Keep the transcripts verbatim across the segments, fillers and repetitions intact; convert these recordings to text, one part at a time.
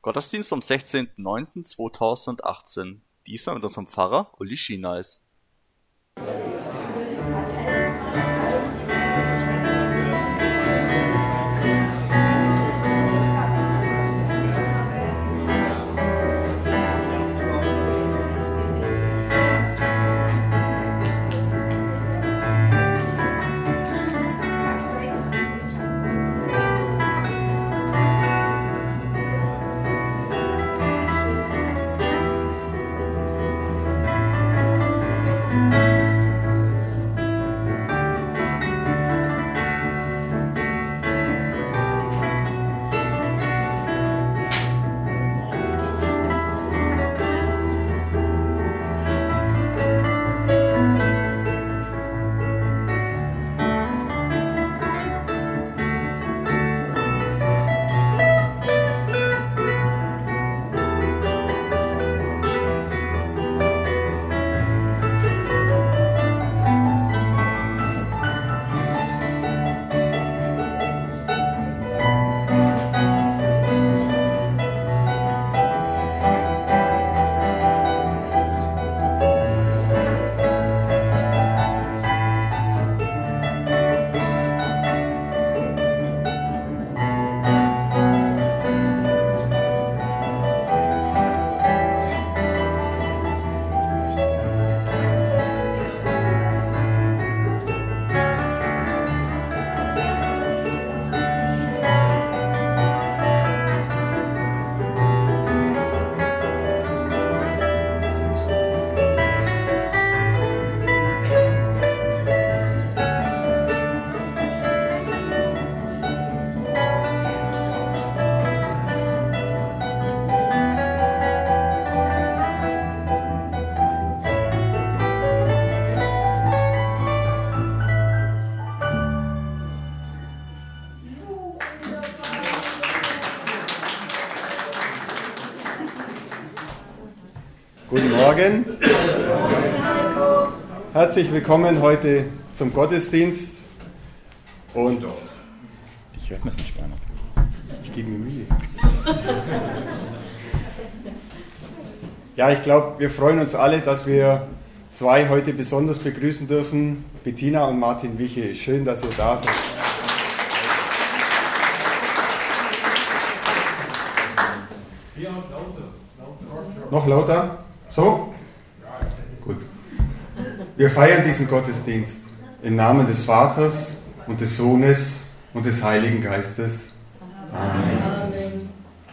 Gottesdienst am sechzehnten neunten zweitausendachtzehn. Dieser mit unserem Pfarrer Uli Schienais. Guten Morgen. Herzlich willkommen heute zum Gottesdienst. Und ich höre ein bisschen spannend. Ich gebe mir Mühe. Ja, ich glaube, wir freuen uns alle, dass wir zwei heute besonders begrüßen dürfen. Bettina und Martin Wiche. Schön, dass ihr da seid. Noch lauter? So? Gut. Wir feiern diesen Gottesdienst im Namen des Vaters und des Sohnes und des Heiligen Geistes. Amen.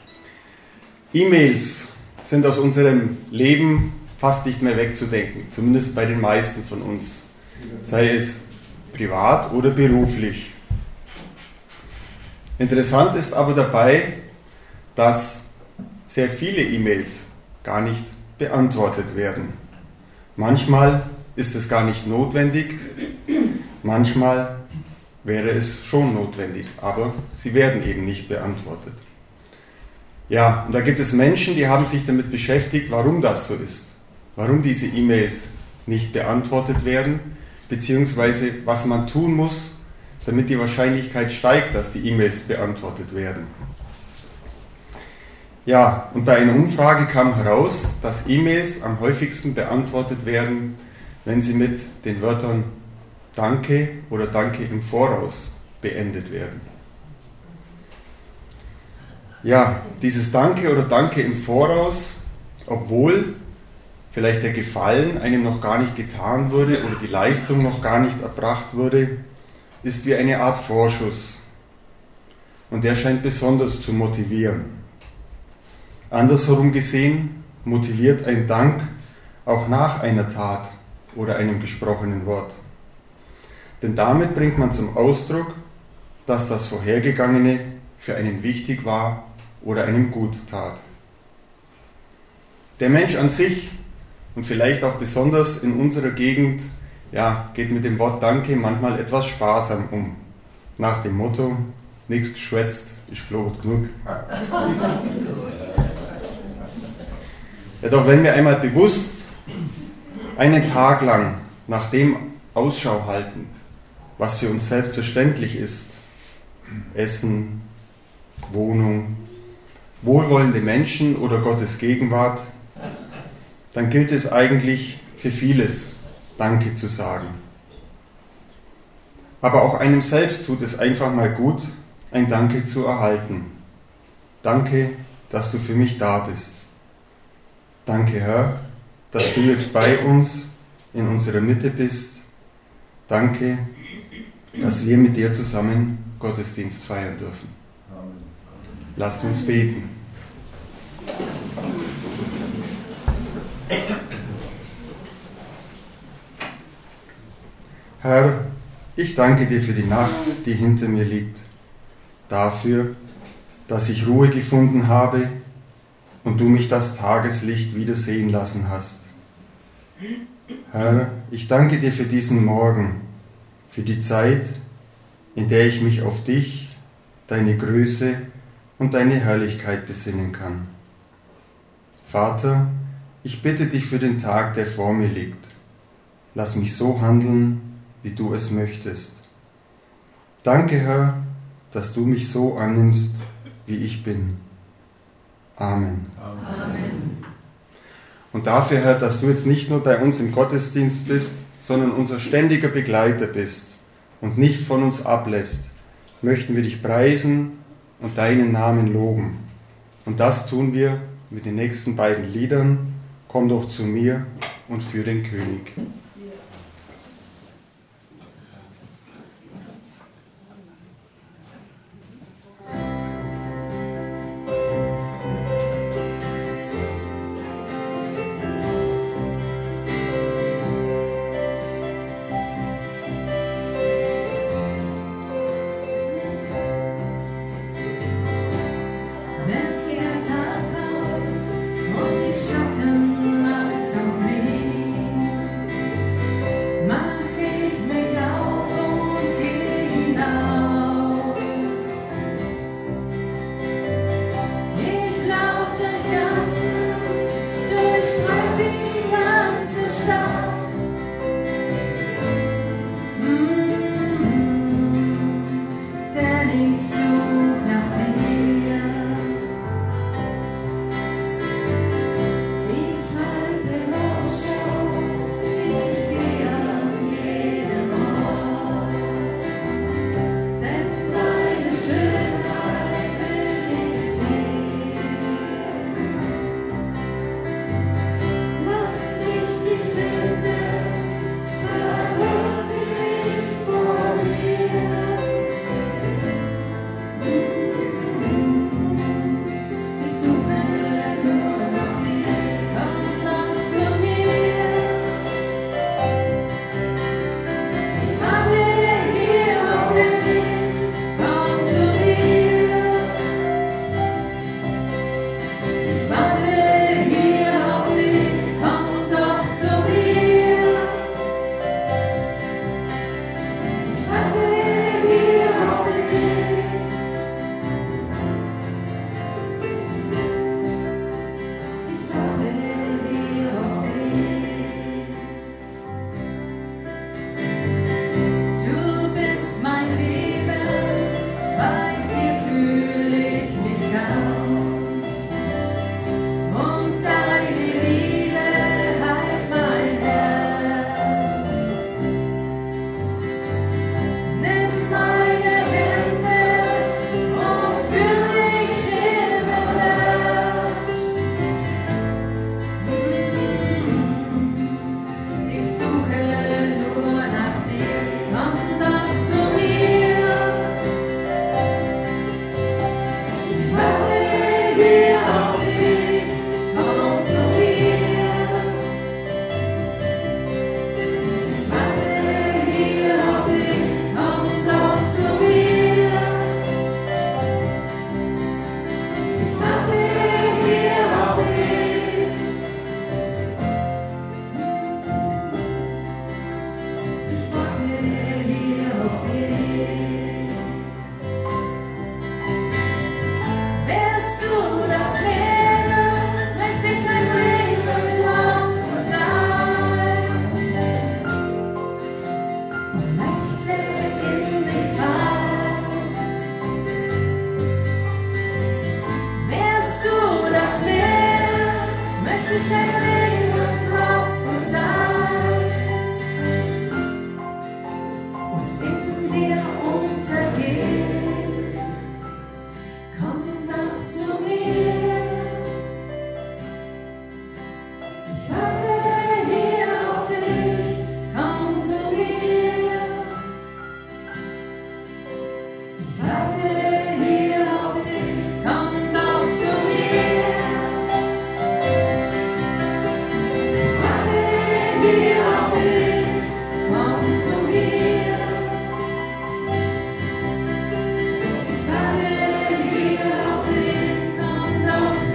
E-Mails sind aus unserem Leben fast nicht mehr wegzudenken, zumindest bei den meisten von uns, sei es privat oder beruflich. Interessant ist aber dabei, dass sehr viele E-Mails gar nicht beantwortet werden. Manchmal ist es gar nicht notwendig, manchmal wäre es schon notwendig, aber sie werden eben nicht beantwortet. Ja, und da gibt es Menschen, die haben sich damit beschäftigt, warum das so ist, warum diese E-Mails nicht beantwortet werden, beziehungsweise was man tun muss, damit die Wahrscheinlichkeit steigt, dass die E-Mails beantwortet werden. Ja, und bei einer Umfrage kam heraus, dass E-Mails am häufigsten beantwortet werden, wenn sie mit den Wörtern Danke oder Danke im Voraus beendet werden. Ja, dieses Danke oder Danke im Voraus, obwohl vielleicht der Gefallen einem noch gar nicht getan wurde oder die Leistung noch gar nicht erbracht wurde, ist wie eine Art Vorschuss. Und der scheint besonders zu motivieren. Andersherum gesehen motiviert ein Dank auch nach einer Tat oder einem gesprochenen Wort. Denn damit bringt man zum Ausdruck, dass das Vorhergegangene für einen wichtig war oder einem gut tat. Der Mensch an sich und vielleicht auch besonders in unserer Gegend, ja, geht mit dem Wort Danke manchmal etwas sparsam um. Nach dem Motto, nichts geschwätzt, ist gelobt genug. Ja, doch wenn wir einmal bewusst einen Tag lang nach dem Ausschau halten, was für uns selbstverständlich ist, Essen, Wohnung, wohlwollende Menschen oder Gottes Gegenwart, dann gilt es eigentlich für vieles, Danke zu sagen. Aber auch einem selbst tut es einfach mal gut, ein Danke zu erhalten. Danke, dass du für mich da bist. Danke, Herr, dass du jetzt bei uns in unserer Mitte bist. Danke, dass wir mit dir zusammen Gottesdienst feiern dürfen. Lasst uns beten. Herr, ich danke dir für die Nacht, die hinter mir liegt, dafür, dass ich Ruhe gefunden habe und du mich das Tageslicht wieder sehen lassen hast. Herr, ich danke dir für diesen Morgen, für die Zeit, in der ich mich auf dich, deine Größe und deine Herrlichkeit besinnen kann. Vater, ich bitte dich für den Tag, der vor mir liegt. Lass mich so handeln, wie du es möchtest. Danke, Herr, dass du mich so annimmst, wie ich bin. Amen. Amen. Und dafür, Herr, dass du jetzt nicht nur bei uns im Gottesdienst bist, sondern unser ständiger Begleiter bist und nicht von uns ablässt, möchten wir dich preisen und deinen Namen loben. Und das tun wir mit den nächsten beiden Liedern. Komm doch zu mir und für den König. Wenn der Tag kommt und die Schatten langsam fliehen,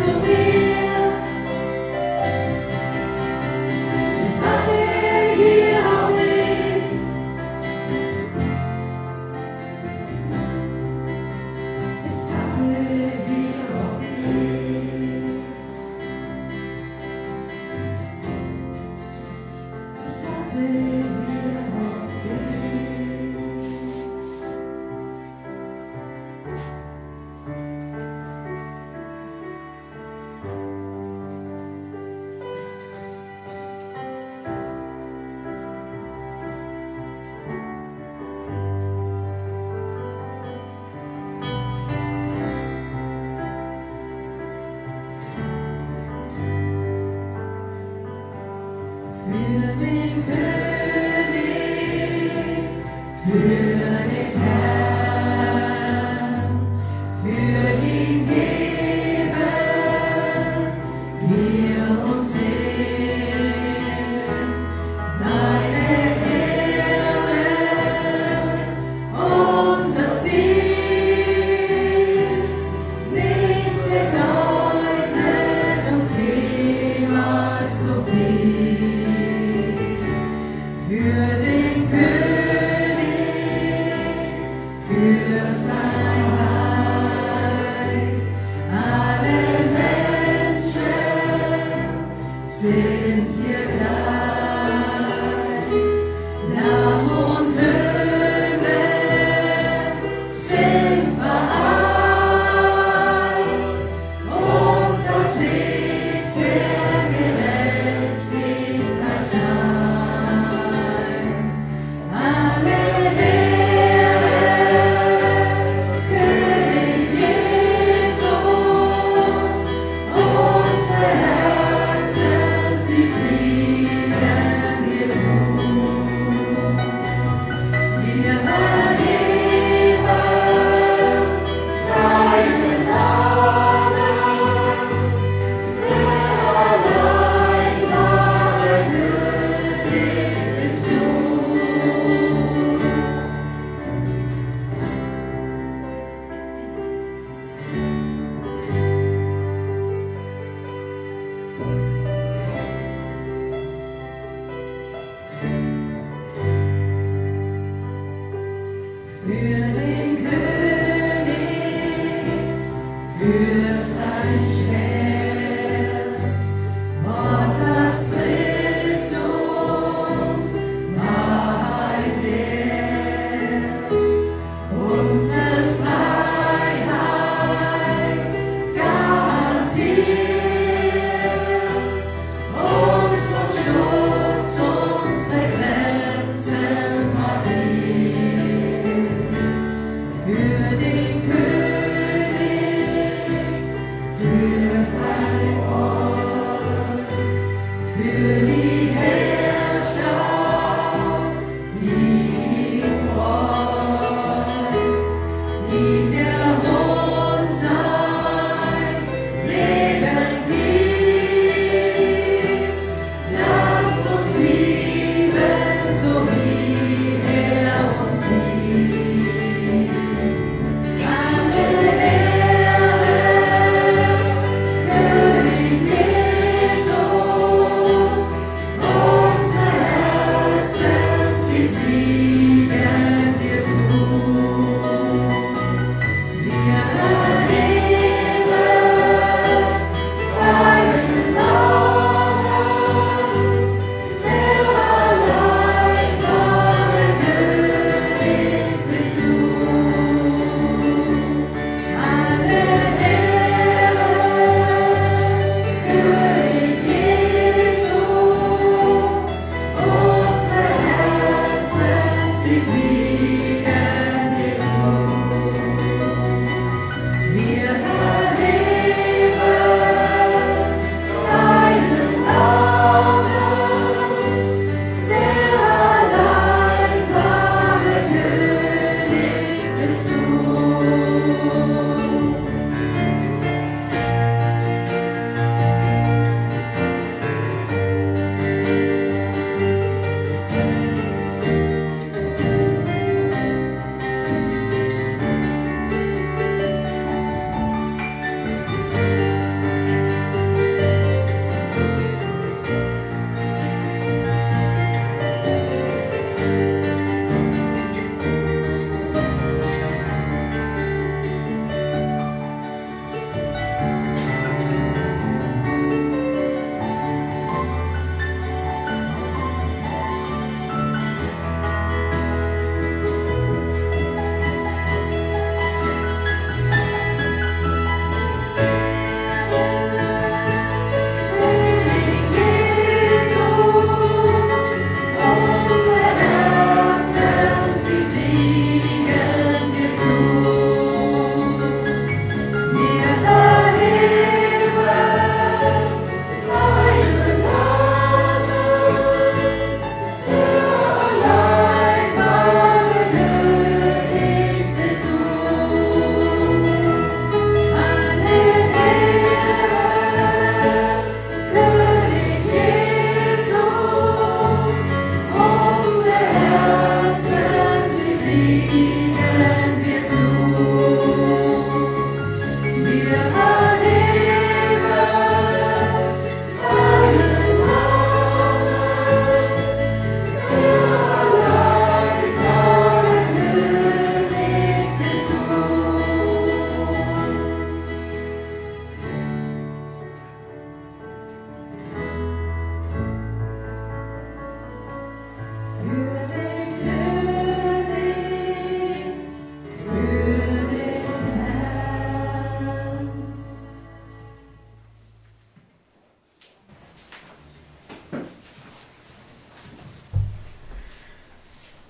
Freiheit garantiert.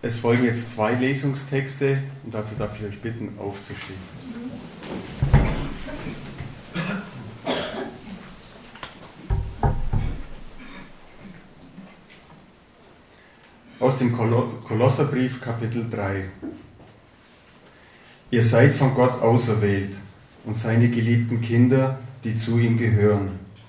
Es folgen jetzt zwei Lesungstexte und dazu darf ich euch bitten, aufzustehen. Aus dem Kolosserbrief Kapitel drei. Ihr seid von Gott auserwählt und seine geliebten Kinder, die zu ihm gehören.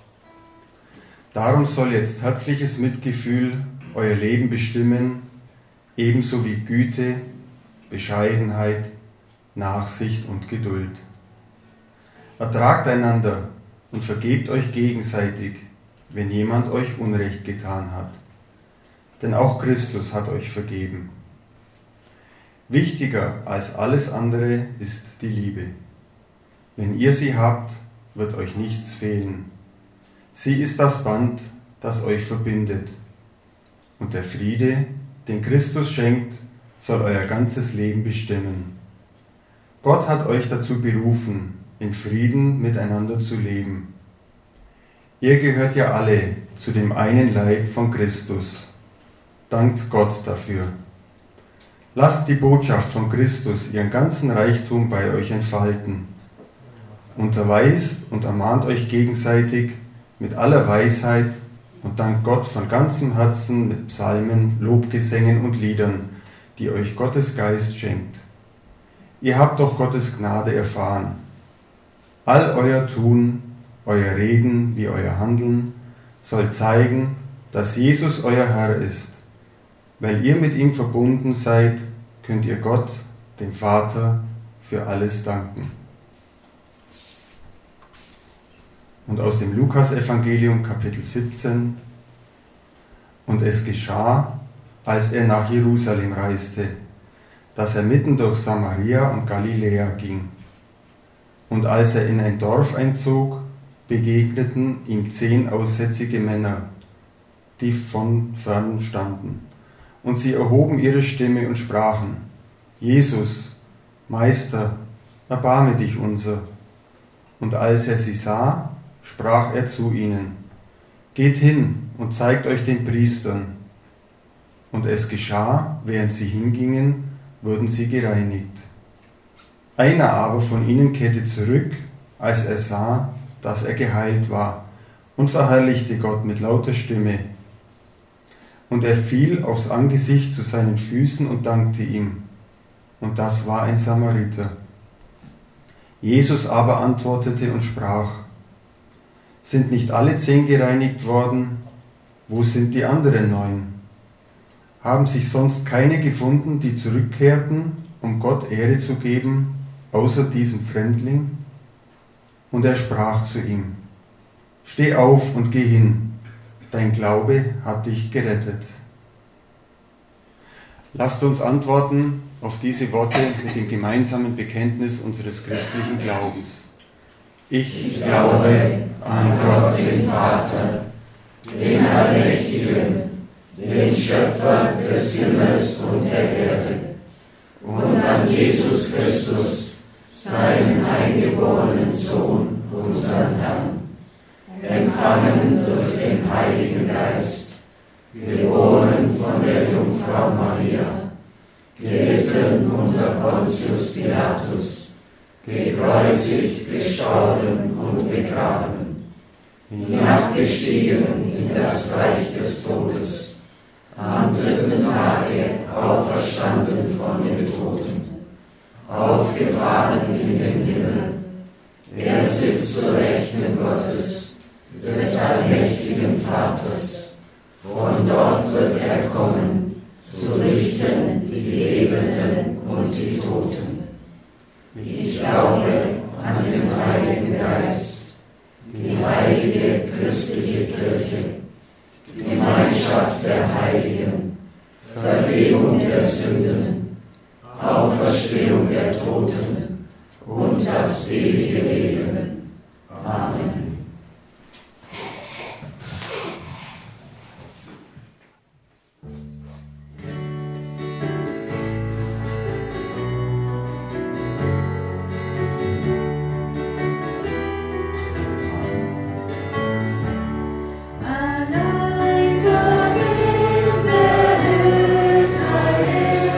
Darum soll jetzt herzliches Mitgefühl euer Leben bestimmen, ebenso wie Güte, Bescheidenheit, Nachsicht und Geduld. Ertragt einander und vergebt euch gegenseitig, wenn jemand euch Unrecht getan hat. Denn auch Christus hat euch vergeben. Wichtiger als alles andere ist die Liebe. Wenn ihr sie habt, wird euch nichts fehlen. Sie ist das Band, das euch verbindet. Und der Friede, den Christus schenkt, soll euer ganzes Leben bestimmen. Gott hat euch dazu berufen, in Frieden miteinander zu leben. Ihr gehört ja alle zu dem einen Leib von Christus. Dankt Gott dafür. Lasst die Botschaft von Christus ihren ganzen Reichtum bei euch entfalten. Unterweist und ermahnt euch gegenseitig mit aller Weisheit und dankt Gott von ganzem Herzen mit Psalmen, Lobgesängen und Liedern, die euch Gottes Geist schenkt. Ihr habt doch Gottes Gnade erfahren. All euer Tun, euer Reden wie euer Handeln soll zeigen, dass Jesus euer Herr ist. Weil ihr mit ihm verbunden seid, könnt ihr Gott, dem Vater, für alles danken. Und aus dem Lukas-Evangelium, Kapitel siebzehn. Und es geschah, als er nach Jerusalem reiste, dass er mitten durch Samaria und Galiläa ging. Und als er in ein Dorf einzog, begegneten ihm zehn aussätzige Männer, die von fern standen. Und sie erhoben ihre Stimme und sprachen: Jesus, Meister, erbarme dich unser. Und als er sie sah, sprach er zu ihnen: Geht hin und zeigt euch den Priestern. Und es geschah, während sie hingingen, wurden sie gereinigt. Einer aber von ihnen kehrte zurück, als er sah, dass er geheilt war, und verherrlichte Gott mit lauter Stimme. Und er fiel aufs Angesicht zu seinen Füßen und dankte ihm. Und das war ein Samariter. Jesus aber antwortete und sprach: Sind nicht alle zehn gereinigt worden? Wo sind die anderen neun? Haben sich sonst keine gefunden, die zurückkehrten, um Gott Ehre zu geben, außer diesem Fremdling? Und er sprach zu ihm: Steh auf und geh hin. Dein Glaube hat dich gerettet. Lasst uns antworten auf diese Worte mit dem gemeinsamen Bekenntnis unseres christlichen Glaubens. Ich glaube an Gott, den Vater, den Allmächtigen, den Schöpfer des Himmels und der Erde, und an Jesus Christus, seinen eingeborenen Sohn, unseren Herrn, empfangen durch den Heiligen Geist, geboren von der Jungfrau Maria, gelitten unter Pontius Pilatus, gekreuzigt, gestorben und begraben, hinabgestiegen in das Reich des Todes, am dritten Tage auferstanden von den Toten, aufgefahren in den Himmel. Er sitzt zur Rechten Gottes, des allmächtigen Vaters. Von dort wird er kommen, zu richten die Lebenden und die Toten. Ich glaube an den Heiligen Geist, die heilige christliche Kirche, die Gemeinschaft der Heiligen, Vergebung der Sünden, Auferstehung der Toten und das ewige Leben. Amen. Allein Gott in der Höhe sei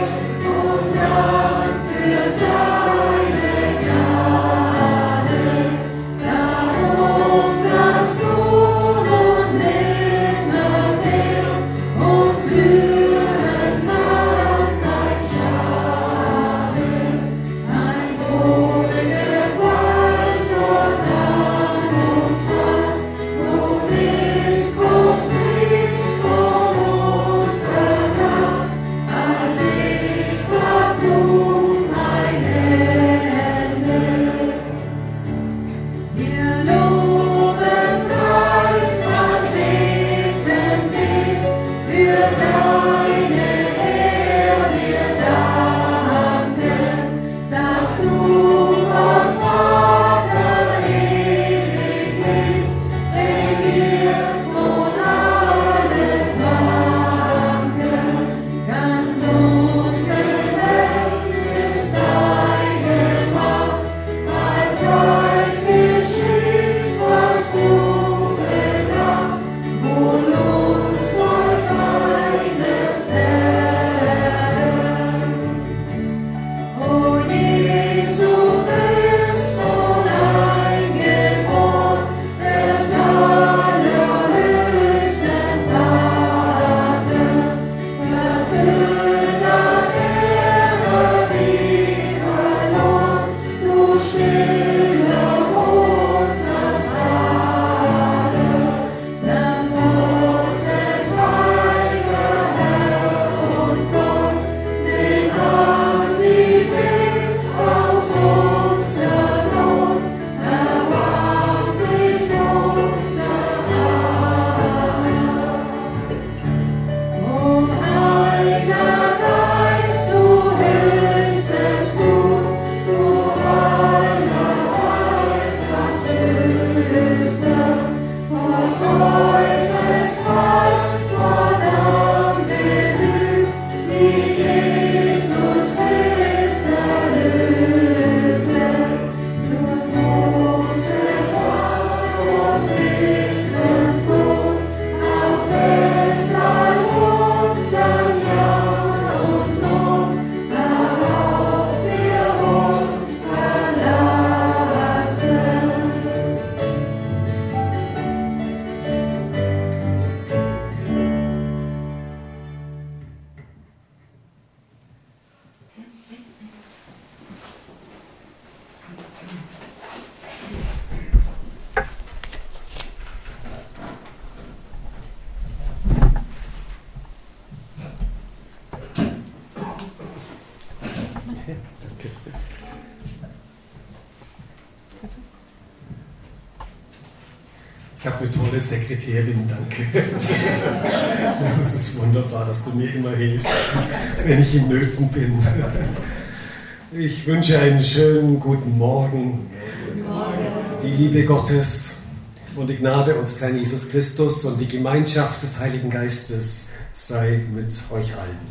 Ich habe eine tolle Sekretärin, danke. Das ist wunderbar, dass du mir immer hilfst, wenn ich in Nöten bin. Ich wünsche einen schönen guten Morgen. Die Liebe Gottes und die Gnade unseres Herrn Jesus Christus und die Gemeinschaft des Heiligen Geistes sei mit euch allen.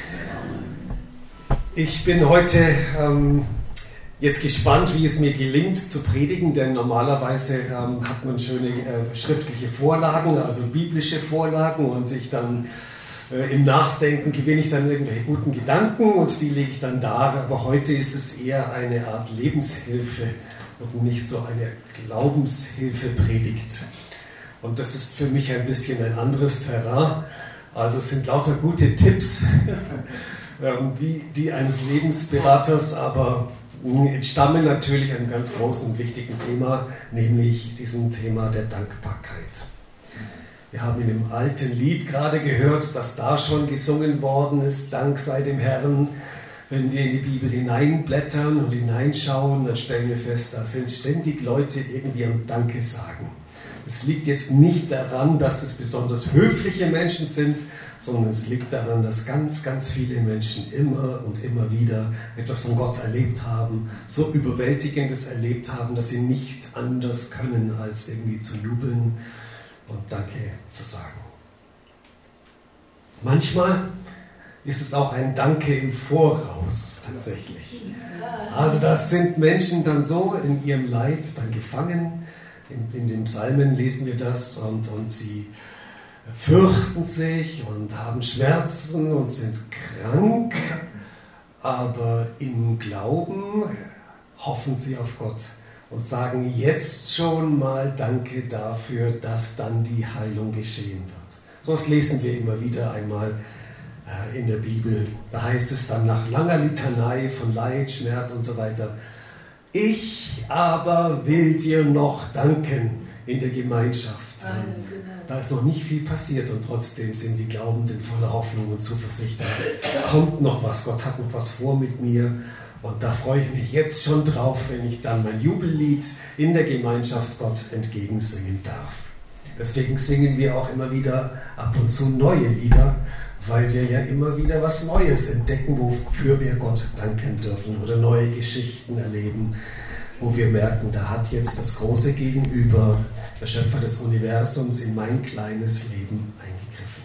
Ich bin heute ähm, jetzt gespannt, wie es mir gelingt zu predigen, denn normalerweise ähm, hat man schöne äh, schriftliche Vorlagen, also biblische Vorlagen, und ich dann äh, im Nachdenken gewinne ich dann irgendwelche guten Gedanken und die lege ich dann dar. Aber heute ist es eher eine Art Lebenshilfe und nicht so eine Glaubenshilfe-Predigt. Und das ist für mich ein bisschen ein anderes Terrain. Also es sind lauter gute Tipps, wie die eines Lebensberaters, aber entstammen natürlich einem ganz großen und wichtigen Thema, nämlich diesem Thema der Dankbarkeit. Wir haben in dem alten Lied gerade gehört, dass da schon gesungen worden ist, Dank sei dem Herrn. Wenn wir in die Bibel hineinblättern und hineinschauen, dann stellen wir fest, da sind ständig Leute irgendwie am Danke sagen. Es liegt jetzt nicht daran, dass es besonders höfliche Menschen sind, sondern es liegt daran, dass ganz, ganz viele Menschen immer und immer wieder etwas von Gott erlebt haben, so Überwältigendes erlebt haben, dass sie nicht anders können, als irgendwie zu jubeln und Danke zu sagen. Manchmal ist es auch ein Danke im Voraus tatsächlich. Also da sind Menschen dann so in ihrem Leid dann gefangen. In, in den Psalmen lesen wir das und, und sie fürchten sich und haben Schmerzen und sind krank, aber im Glauben hoffen sie auf Gott und sagen jetzt schon mal Danke dafür, dass dann die Heilung geschehen wird. So was lesen wir immer wieder einmal in der Bibel. Da heißt es dann nach langer Litanei von Leid, Schmerz und so weiter: Ich aber will dir noch danken in der Gemeinschaft. Da ist noch nicht viel passiert und trotzdem sind die Glaubenden voller Hoffnung und Zuversicht. Da kommt noch was, Gott hat noch was vor mit mir und da freue ich mich jetzt schon drauf, wenn ich dann mein Jubellied in der Gemeinschaft Gott entgegensingen darf. Deswegen singen wir auch immer wieder ab und zu neue Lieder, weil wir ja immer wieder was Neues entdecken, wofür wir Gott danken dürfen oder neue Geschichten erleben, wo wir merken, da hat jetzt das große Gegenüber, der Schöpfer des Universums, in mein kleines Leben eingegriffen.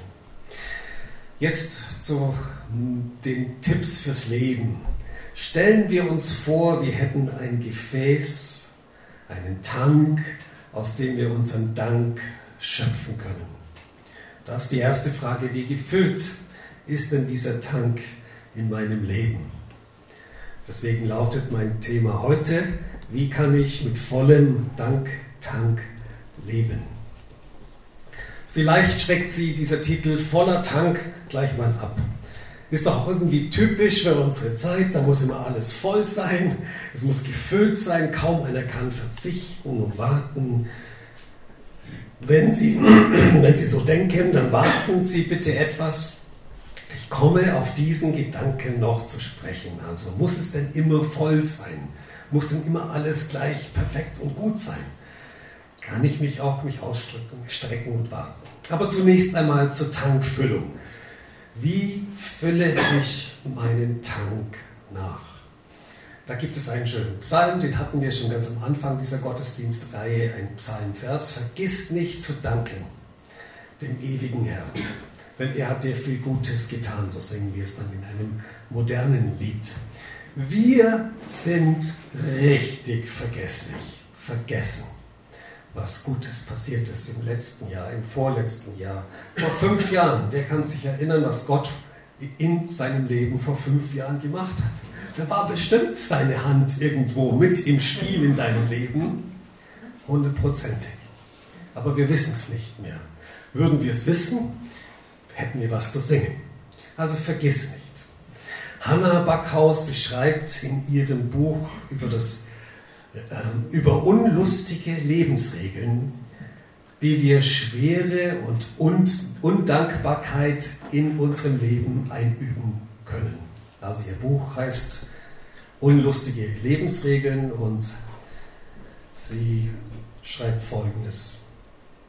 Jetzt zu den Tipps fürs Leben. Stellen wir uns vor, wir hätten ein Gefäß, einen Tank, aus dem wir unseren Dank schöpfen können. Da ist die erste Frage: Wie gefüllt ist denn dieser Tank in meinem Leben? Deswegen lautet mein Thema heute: Wie kann ich mit vollem Danktank leben? Vielleicht schreckt Sie dieser Titel voller Tank gleich mal ab. Ist doch auch irgendwie typisch für unsere Zeit, da muss immer alles voll sein, es muss gefüllt sein, kaum einer kann verzichten und warten. Wenn Sie, wenn Sie so denken, dann warten Sie bitte etwas. Ich komme auf diesen Gedanken noch zu sprechen. Also muss es denn immer voll sein? Muss denn immer alles gleich perfekt und gut sein? Kann ich nicht auch mich ausstrecken, strecken und warten? Aber zunächst einmal zur Tankfüllung. Wie fülle ich meinen Tank nach? Da gibt es einen schönen Psalm, den hatten wir schon ganz am Anfang dieser Gottesdienstreihe, ein Psalmvers: Vergiss nicht zu danken dem ewigen Herrn, denn er hat dir viel Gutes getan. So singen wir es dann in einem modernen Lied. Wir sind richtig vergesslich, vergessen, was Gutes passiert ist im letzten Jahr, im vorletzten Jahr, vor fünf Jahren. Wer kann sich erinnern, was Gott in seinem Leben vor fünf Jahren gemacht hat? Da war bestimmt seine Hand irgendwo mit im Spiel in deinem Leben, hundertprozentig. Aber wir wissen es nicht mehr. Würden wir es wissen, hätten wir was zu singen. Also vergiss nicht. Hannah Backhaus beschreibt in ihrem Buch über, das, äh, über unlustige Lebensregeln, wie wir Schwere und Undankbarkeit in unserem Leben einüben können. Also ihr Buch heißt Unlustige Lebensregeln und sie schreibt Folgendes: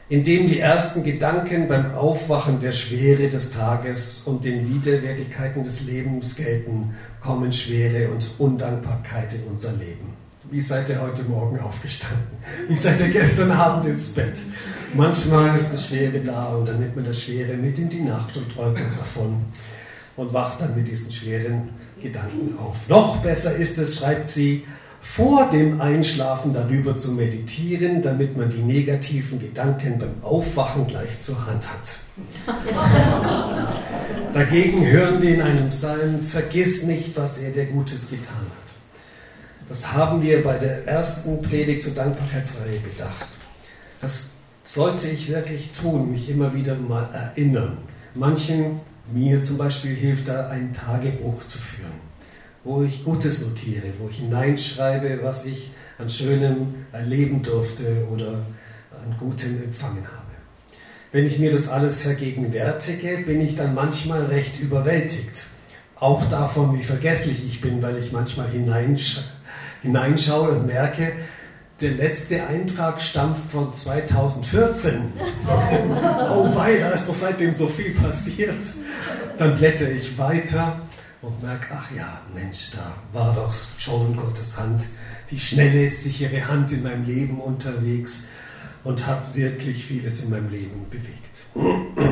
indem die ersten Gedanken beim Aufwachen der Schwere des Tages und den Widerwärtigkeiten des Lebens gelten, kommen Schwere und Undankbarkeit in unser Leben. Wie seid ihr heute Morgen aufgestanden? Wie seid ihr gestern Abend ins Bett? Manchmal ist das Schwere da und dann nimmt man das Schwere mit in die Nacht und träumt davon und wacht dann mit diesen schweren Gedanken auf. Noch besser ist es, schreibt sie, vor dem Einschlafen darüber zu meditieren, damit man die negativen Gedanken beim Aufwachen gleich zur Hand hat. Dagegen hören wir in einem Psalm, vergiss nicht, was er dir Gutes getan hat. Das haben wir bei der ersten Predigt zur Dankbarkeitsreihe bedacht. Das sollte ich wirklich tun, mich immer wieder mal erinnern. Manchen, mir zum Beispiel, hilft da, ein Tagebuch zu führen, wo ich Gutes notiere, wo ich hineinschreibe, was ich an Schönem erleben durfte oder an Gutem empfangen habe. Wenn ich mir das alles vergegenwärtige, bin ich dann manchmal recht überwältigt. Auch davon, wie vergesslich ich bin, weil ich manchmal hineinsch- hineinschaue und merke, der letzte Eintrag stammt von zweitausendvierzehn. Oh wei, da ist doch seitdem so viel passiert. Dann blättere ich weiter und merke, ach ja, Mensch, da war doch schon Gottes Hand, die schnelle, sichere Hand in meinem Leben unterwegs und hat wirklich vieles in meinem Leben bewegt.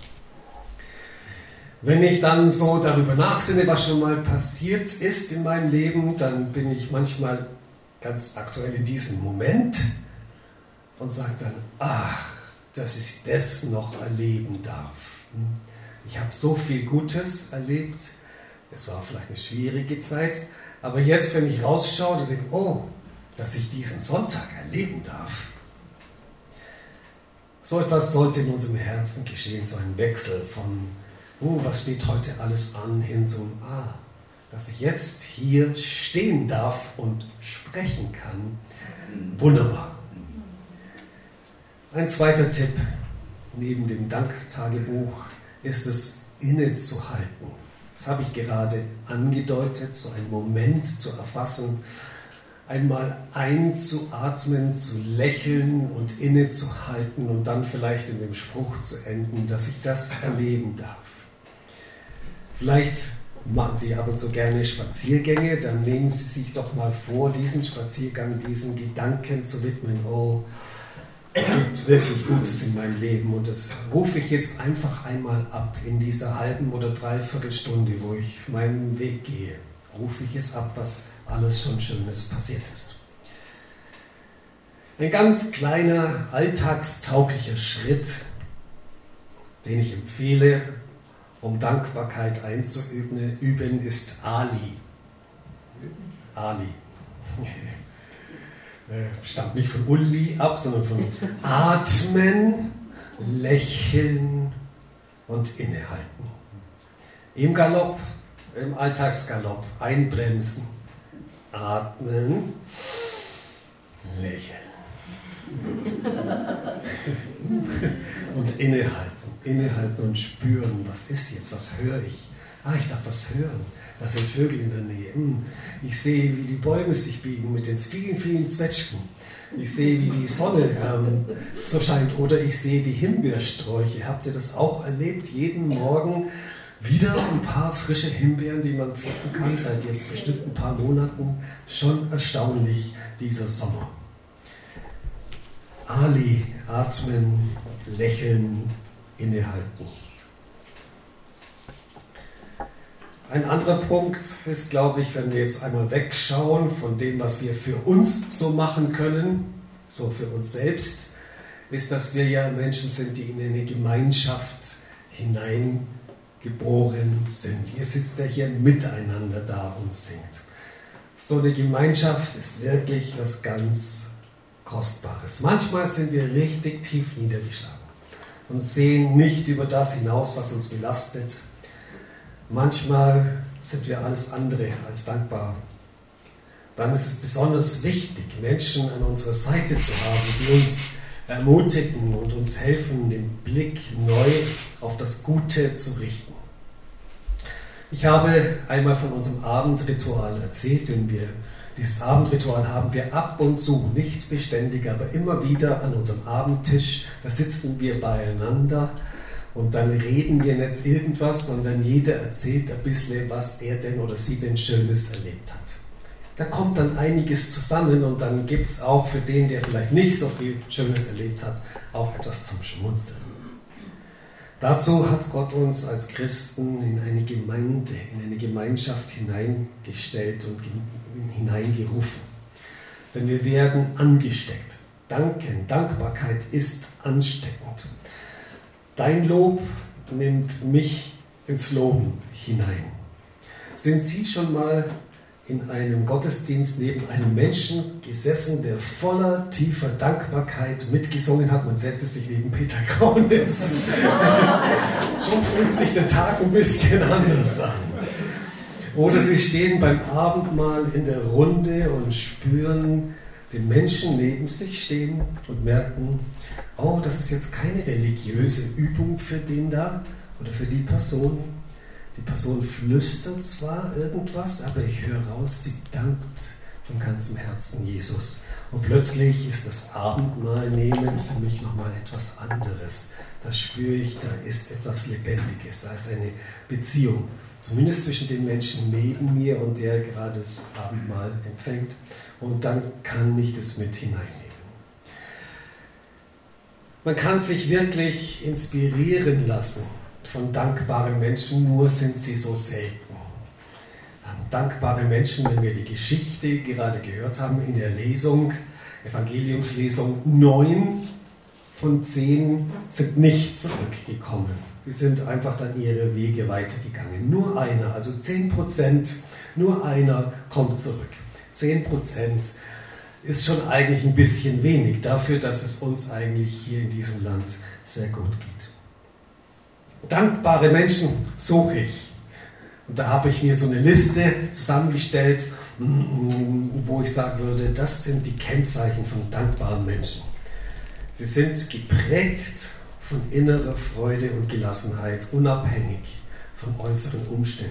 Wenn ich dann so darüber nachsinne, was schon mal passiert ist in meinem Leben, dann bin ich manchmal ganz aktuell in diesem Moment und sage dann, ach, dass ich das noch erleben darf. Ich habe so viel Gutes erlebt, es war vielleicht eine schwierige Zeit, aber jetzt, wenn ich rausschaue, dann denke ich, oh, dass ich diesen Sonntag erleben darf. So etwas sollte in unserem Herzen geschehen, so ein Wechsel von, oh, was steht heute alles an, hin zum, ah, dass ich jetzt hier stehen darf und sprechen kann. Wunderbar. Ein zweiter Tipp neben dem Danktagebuch ist es, innezuhalten. Das habe ich gerade angedeutet, so einen Moment zu erfassen, einmal einzuatmen, zu lächeln und innezuhalten und dann vielleicht in dem Spruch zu enden, dass ich das erleben darf. Vielleicht machen Sie ab und zu gerne Spaziergänge, dann nehmen Sie sich doch mal vor, diesen Spaziergang, diesen Gedanken zu widmen. Oh, es gibt wirklich Gutes in meinem Leben und das rufe ich jetzt einfach einmal ab in dieser halben oder dreiviertel Stunde, wo ich meinen Weg gehe. Rufe ich es ab, was alles schon Schönes passiert ist. Ein ganz kleiner, alltagstauglicher Schritt, den ich empfehle, um Dankbarkeit einzuüben, üben, ist Ali. Ali. Stammt nicht von Uli ab, sondern von atmen, lächeln und innehalten. Im Galopp, im Alltagsgalopp einbremsen, atmen, lächeln und innehalten. Innehalten und spüren, was ist jetzt, was höre ich? Ah, ich darf was hören. Da sind Vögel in der Nähe. Ich sehe, wie die Bäume sich biegen mit den vielen, vielen Zwetschgen. Ich sehe, wie die Sonne ähm, so scheint. Oder ich sehe die Himbeersträuche. Habt ihr das auch erlebt? Jeden Morgen wieder ein paar frische Himbeeren, die man pflücken kann, seit jetzt bestimmt ein paar Monaten. Schon erstaunlich, dieser Sommer. Ali, atmen, lächeln, innehalten. Ein anderer Punkt ist, glaube ich, wenn wir jetzt einmal wegschauen von dem, was wir für uns so machen können, so für uns selbst, ist, dass wir ja Menschen sind, die in eine Gemeinschaft hineingeboren sind. Ihr sitzt ja hier miteinander da und singt. So eine Gemeinschaft ist wirklich was ganz Kostbares. Manchmal sind wir richtig tief niedergeschlagen und sehen nicht über das hinaus, was uns belastet. Manchmal sind wir alles andere als dankbar. Dann ist es besonders wichtig, Menschen an unserer Seite zu haben, die uns ermutigen und uns helfen, den Blick neu auf das Gute zu richten. Ich habe einmal von unserem Abendritual erzählt, den wir Dieses Abendritual haben wir ab und zu, nicht beständig, aber immer wieder an unserem Abendtisch. Da sitzen wir beieinander und dann reden wir nicht irgendwas, sondern jeder erzählt ein bisschen, was er denn oder sie denn Schönes erlebt hat. Da kommt dann einiges zusammen und dann gibt es auch für den, der vielleicht nicht so viel Schönes erlebt hat, auch etwas zum Schmunzeln. Dazu hat Gott uns als Christen in eine Gemeinde, in eine Gemeinschaft hineingestellt und hineingerufen. Denn wir werden angesteckt. Danken, Dankbarkeit ist ansteckend. Dein Lob nimmt mich ins Loben hinein. Sind Sie schon mal in einem Gottesdienst neben einem Menschen gesessen, der voller tiefer Dankbarkeit mitgesungen hat? Man setze sich neben Peter Kaunitz. Schon fühlt sich der Tag ein bisschen anders an. Oder Sie stehen beim Abendmahl in der Runde und spüren den Menschen neben sich stehen und merken, oh, das ist jetzt keine religiöse Übung für den da oder für die Person. Die Person flüstert zwar irgendwas, aber ich höre raus, sie dankt von ganzem Herzen Jesus. Und plötzlich ist das Abendmahl nehmen für mich nochmal etwas anderes. Da spüre ich, da ist etwas Lebendiges, da ist eine Beziehung. Zumindest zwischen den Menschen neben mir und der gerade das Abendmahl empfängt. Und dann kann ich das mit hineinnehmen. Man kann sich wirklich inspirieren lassen von dankbaren Menschen, nur sind sie so selten. Dankbare Menschen, wenn wir die Geschichte gerade gehört haben in der Lesung, Evangeliumslesung, neun von zehn sind nicht zurückgekommen. Sie sind einfach dann ihre Wege weitergegangen. Nur einer, also zehn Prozent, nur einer kommt zurück. zehn Prozent ist schon eigentlich ein bisschen wenig dafür, dass es uns eigentlich hier in diesem Land sehr gut geht. Dankbare Menschen suche ich. Und da habe ich mir so eine Liste zusammengestellt, wo ich sagen würde, das sind die Kennzeichen von dankbaren Menschen. Sie sind geprägt von innerer Freude und Gelassenheit, unabhängig von äußeren Umständen.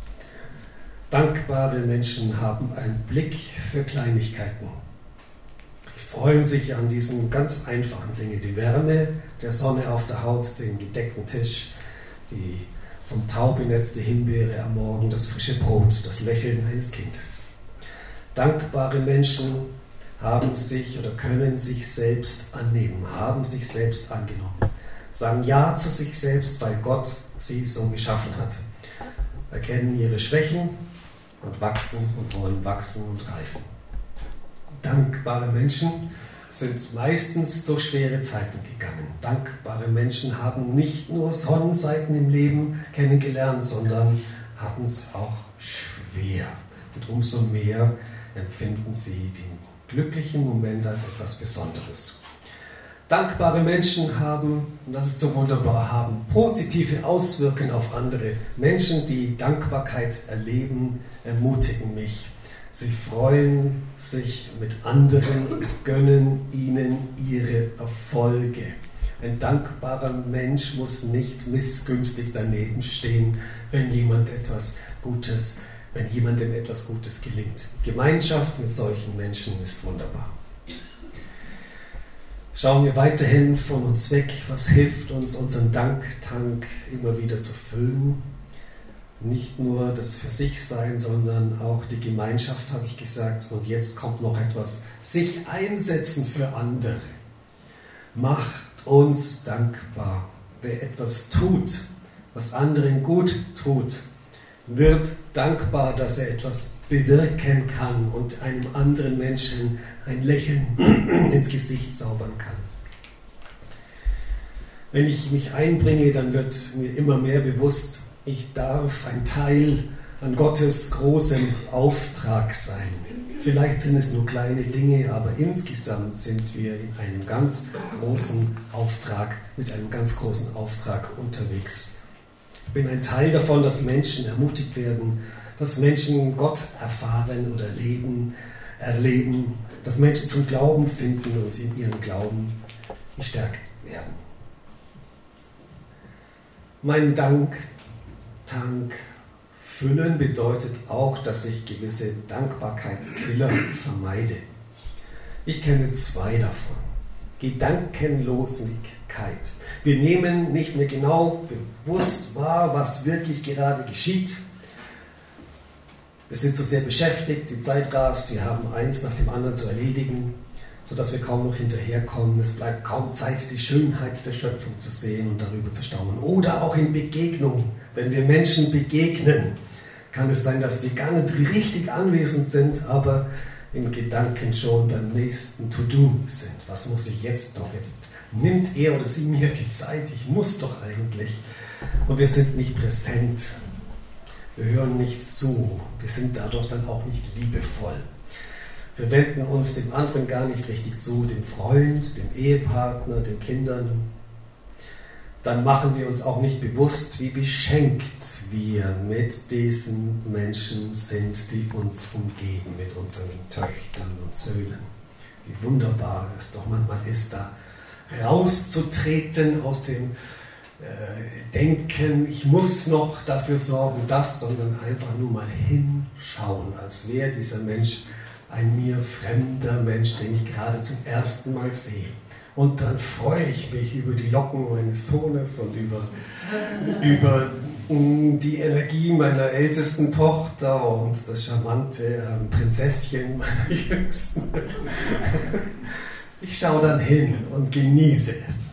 Dankbare Menschen haben einen Blick für Kleinigkeiten. Sie freuen sich an diesen ganz einfachen Dingen. Die Wärme der Sonne auf der Haut, den gedeckten Tisch, die vom Tau benetzte Himbeere am Morgen, das frische Brot, das Lächeln eines Kindes. Dankbare Menschen haben sich oder können sich selbst annehmen, haben sich selbst angenommen, sagen Ja zu sich selbst, weil Gott sie so geschaffen hat, erkennen ihre Schwächen und wachsen und wollen wachsen und reifen. Dankbare Menschen sind meistens durch schwere Zeiten gegangen. Dankbare Menschen haben nicht nur Sonnenseiten im Leben kennengelernt, sondern hatten es auch schwer. Und umso mehr empfinden sie den glücklichen Moment als etwas Besonderes. Dankbare Menschen haben, und das ist so wunderbar, haben positive Auswirkungen auf andere. Menschen, die Dankbarkeit erleben, ermutigen mich. Sie freuen sich mit anderen und gönnen ihnen ihre Erfolge. Ein dankbarer Mensch muss nicht missgünstig daneben stehen, wenn jemand etwas Gutes, wenn jemandem etwas Gutes gelingt. Gemeinschaft mit solchen Menschen ist wunderbar. Schauen wir weiterhin von uns weg, was hilft uns, unseren Danktank immer wieder zu füllen. Nicht nur das für sich sein, sondern auch die Gemeinschaft, habe ich gesagt. Und jetzt kommt noch etwas, sich einsetzen für andere. Macht uns dankbar. Wer etwas tut, was anderen gut tut, wird dankbar, dass er etwas bewirken kann und einem anderen Menschen ein Lächeln ins Gesicht zaubern kann. Wenn ich mich einbringe, dann wird mir immer mehr bewusst, ich darf ein Teil an Gottes großem Auftrag sein. Vielleicht sind es nur kleine Dinge, aber insgesamt sind wir in einem ganz großen Auftrag, mit einem ganz großen Auftrag unterwegs. Ich bin ein Teil davon, dass Menschen ermutigt werden, dass Menschen Gott erfahren oder leben, erleben, dass Menschen zum Glauben finden und in ihrem Glauben gestärkt werden. Mein Danktank Füllen bedeutet auch, dass ich gewisse Dankbarkeitskiller vermeide. Ich kenne zwei davon. Gedankenlosigkeit. Wir nehmen nicht mehr genau bewusst wahr, was wirklich gerade geschieht. Wir sind so sehr beschäftigt, die Zeit rast, wir haben eins nach dem anderen zu erledigen, sodass wir kaum noch hinterherkommen. Es bleibt kaum Zeit, die Schönheit der Schöpfung zu sehen und darüber zu staunen. Oder auch in Begegnungen, wenn wir Menschen begegnen, kann es sein, dass wir gar nicht richtig anwesend sind, aber in Gedanken schon beim nächsten To-Do sind. Was muss ich jetzt noch? Jetzt nimmt er oder sie mir die Zeit, ich muss doch eigentlich. Und wir sind nicht präsent. Wir hören nicht zu. Wir sind dadurch dann auch nicht liebevoll. Wir wenden uns dem anderen gar nicht richtig zu, dem Freund, dem Ehepartner, den Kindern. Dann machen wir uns auch nicht bewusst, wie beschenkt wir mit diesen Menschen sind, die uns umgeben, mit unseren Töchtern und Söhnen. Wie wunderbar es doch manchmal ist, da rauszutreten aus dem äh, Denken, ich muss noch dafür sorgen, das, sondern einfach nur mal hinschauen, als wäre dieser Mensch ein mir fremder Mensch, den ich gerade zum ersten Mal sehe. Und dann freue ich mich über die Locken meines Sohnes und über, über die Energie meiner ältesten Tochter und das charmante ähm, Prinzesschen meiner Jüngsten. Ich schaue dann hin und genieße es.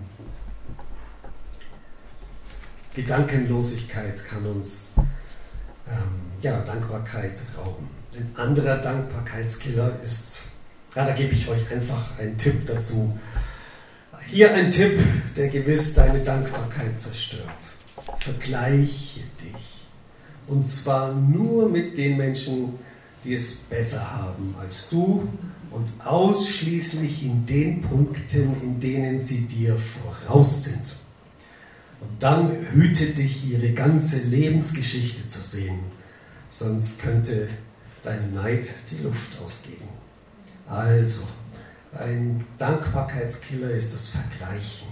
Gedankenlosigkeit kann uns ähm, ja, Dankbarkeit rauben. Ein anderer Dankbarkeitskiller ist, ja, da gebe ich euch einfach einen Tipp dazu. Hier ein Tipp, der gewiss deine Dankbarkeit zerstört. Vergleiche dich. Und zwar nur mit den Menschen, die es besser haben als du und ausschließlich in den Punkten, in denen sie dir voraus sind. Und dann hüte dich, ihre ganze Lebensgeschichte zu sehen, sonst könnte deinem Neid die Luft ausgehen. Also, ein Dankbarkeitskiller ist das Vergleichen.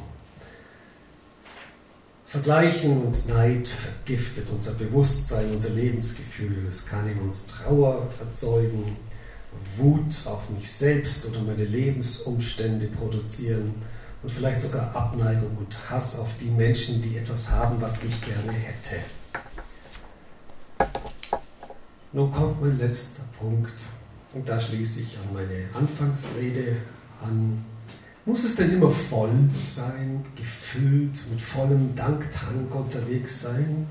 Vergleichen und Neid vergiftet unser Bewusstsein, unser Lebensgefühl. Es kann in uns Trauer erzeugen, Wut auf mich selbst oder meine Lebensumstände produzieren und vielleicht sogar Abneigung und Hass auf die Menschen, die etwas haben, was ich gerne hätte. Nun kommt mein letzter Punkt und da schließe ich an meine Anfangsrede an. Muss es denn immer voll sein, gefüllt, mit vollem Danktank unterwegs sein?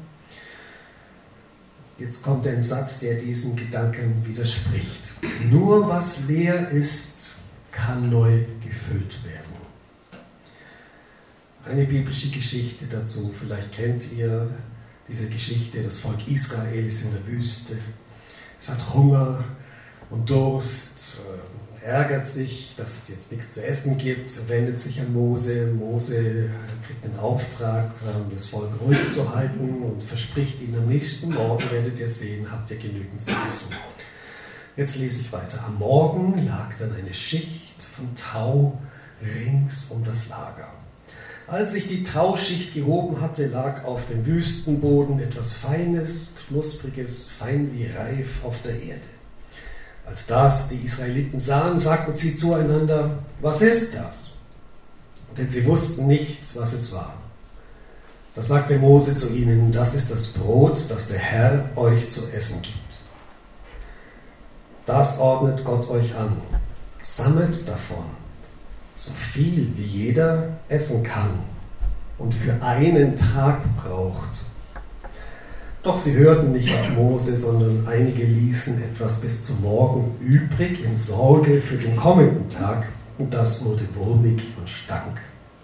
Jetzt kommt ein Satz, der diesem Gedanken widerspricht. Nur was leer ist, kann neu gefüllt werden. Eine biblische Geschichte dazu, vielleicht kennt ihr diese Geschichte, das Volk Israel ist in der Wüste, es hat Hunger und Durst, ärgert sich, dass es jetzt nichts zu essen gibt, wendet sich an Mose. Mose kriegt den Auftrag, das Volk ruhig zu halten und verspricht ihnen, am nächsten Morgen werdet ihr sehen, habt ihr genügend zu essen. Jetzt lese ich weiter. Am Morgen lag dann eine Schicht von Tau rings um das Lager. Als sich die Tauschicht gehoben hatte, lag auf dem Wüstenboden etwas Feines, Knuspriges, fein wie Reif auf der Erde. Als das die Israeliten sahen, sagten sie zueinander, was ist das? Denn sie wussten nicht, was es war. Da sagte Mose zu ihnen, das ist das Brot, das der Herr euch zu essen gibt. Das ordnet Gott euch an. Sammelt davon, so viel wie jeder essen kann und für einen Tag braucht. Doch sie hörten nicht auf Mose, sondern einige ließen etwas bis zum Morgen übrig in Sorge für den kommenden Tag, und das wurde wurmig und stank.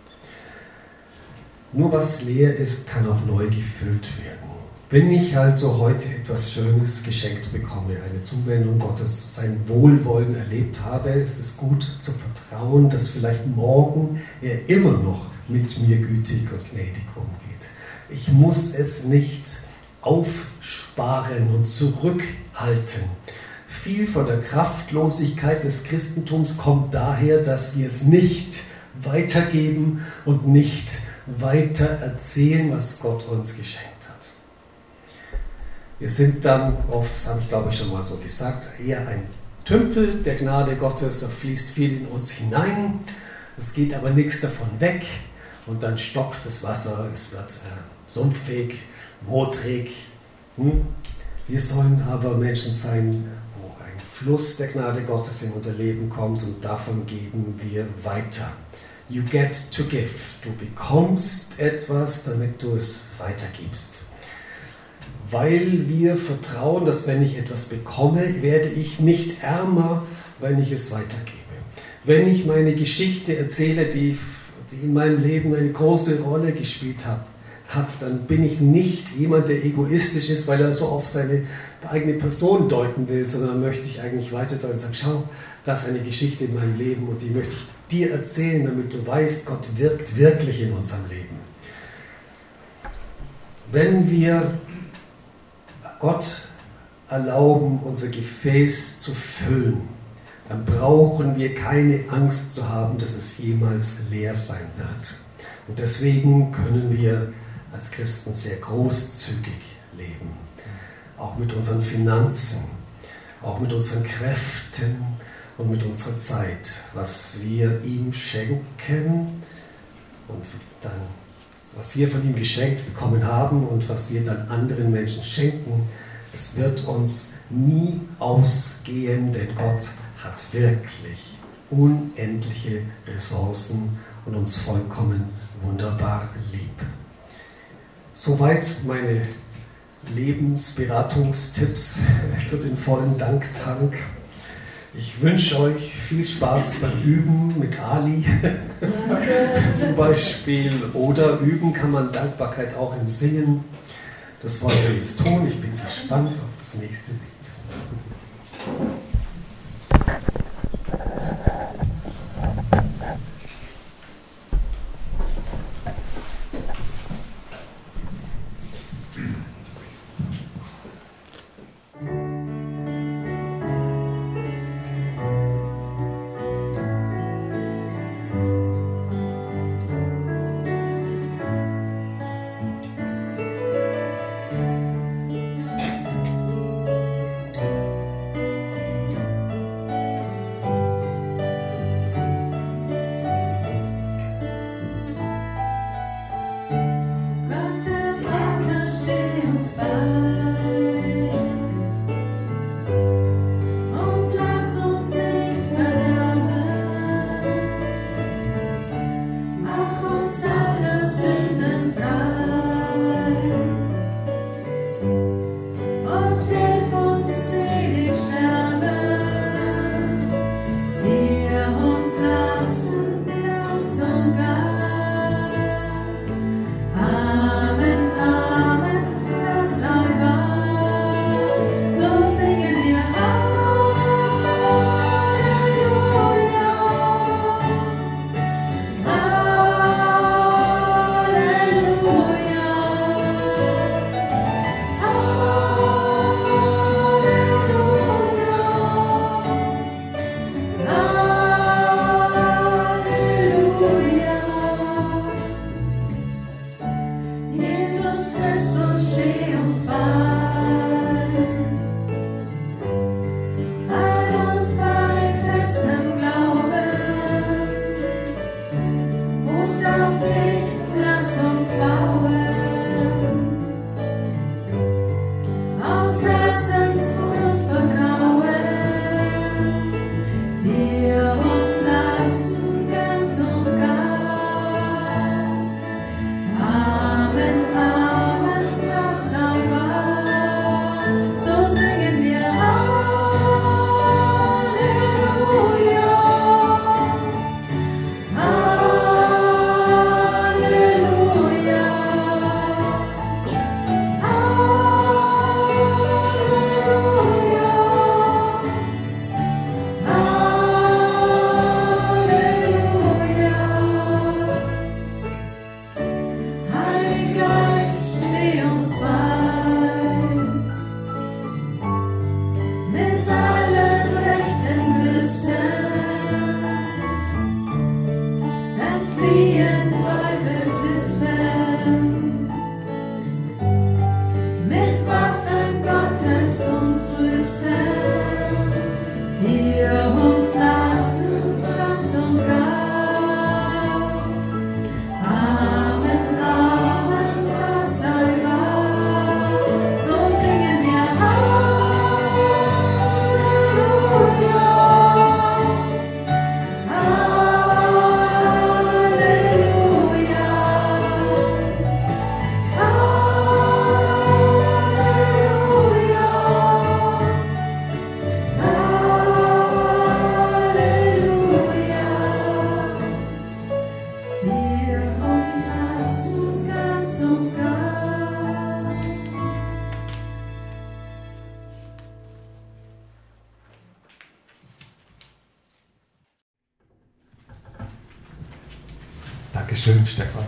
Nur was leer ist, kann auch neu gefüllt werden. Wenn ich also heute etwas Schönes geschenkt bekomme, eine Zuwendung Gottes, sein Wohlwollen erlebt habe, ist es gut zu vertrauen, dass vielleicht morgen er immer noch mit mir gütig und gnädig umgeht. Ich muss es nicht aufsparen und zurückhalten. Viel von der Kraftlosigkeit des Christentums kommt daher, dass wir es nicht weitergeben und nicht weiter erzählen, was Gott uns geschenkt hat. Wir sind dann oft, das habe ich glaube ich schon mal so gesagt, eher ein Tümpel der Gnade Gottes, da fließt viel in uns hinein, es geht aber nichts davon weg und dann stockt das Wasser, es wird äh, sumpfig, modrig. Hm? Wir sollen aber Menschen sein, wo ein Fluss der Gnade Gottes in unser Leben kommt und davon geben wir weiter. You get to give. Du bekommst etwas, damit du es weitergibst. Weil wir vertrauen, dass wenn ich etwas bekomme, werde ich nicht ärmer, wenn ich es weitergebe. Wenn ich meine Geschichte erzähle, die, die in meinem Leben eine große Rolle gespielt hat, hat, dann bin ich nicht jemand, der egoistisch ist, weil er so auf seine eigene Person deuten will, sondern möchte ich eigentlich weiterdeuten und sagen, schau, das ist eine Geschichte in meinem Leben und die möchte ich dir erzählen, damit du weißt, Gott wirkt wirklich in unserem Leben. Wenn wir Gott erlauben, unser Gefäß zu füllen, dann brauchen wir keine Angst zu haben, dass es jemals leer sein wird. Und deswegen können wir als Christen sehr großzügig leben. Auch mit unseren Finanzen, auch mit unseren Kräften und mit unserer Zeit, was wir ihm schenken und dann was wir von ihm geschenkt bekommen haben und was wir dann anderen Menschen schenken, es wird uns nie ausgehen, denn Gott hat wirklich unendliche Ressourcen und uns vollkommen wunderbar lieb. Soweit meine Lebensberatungstipps für den vollen Danktank. Ich wünsche euch viel Spaß beim Üben mit Ali zum Beispiel. Oder üben kann man Dankbarkeit auch im Singen. Das wollen wir jetzt tun. Ich bin gespannt auf das nächste Lied. der uns lassen ganz und gar. Dankeschön, Stefan.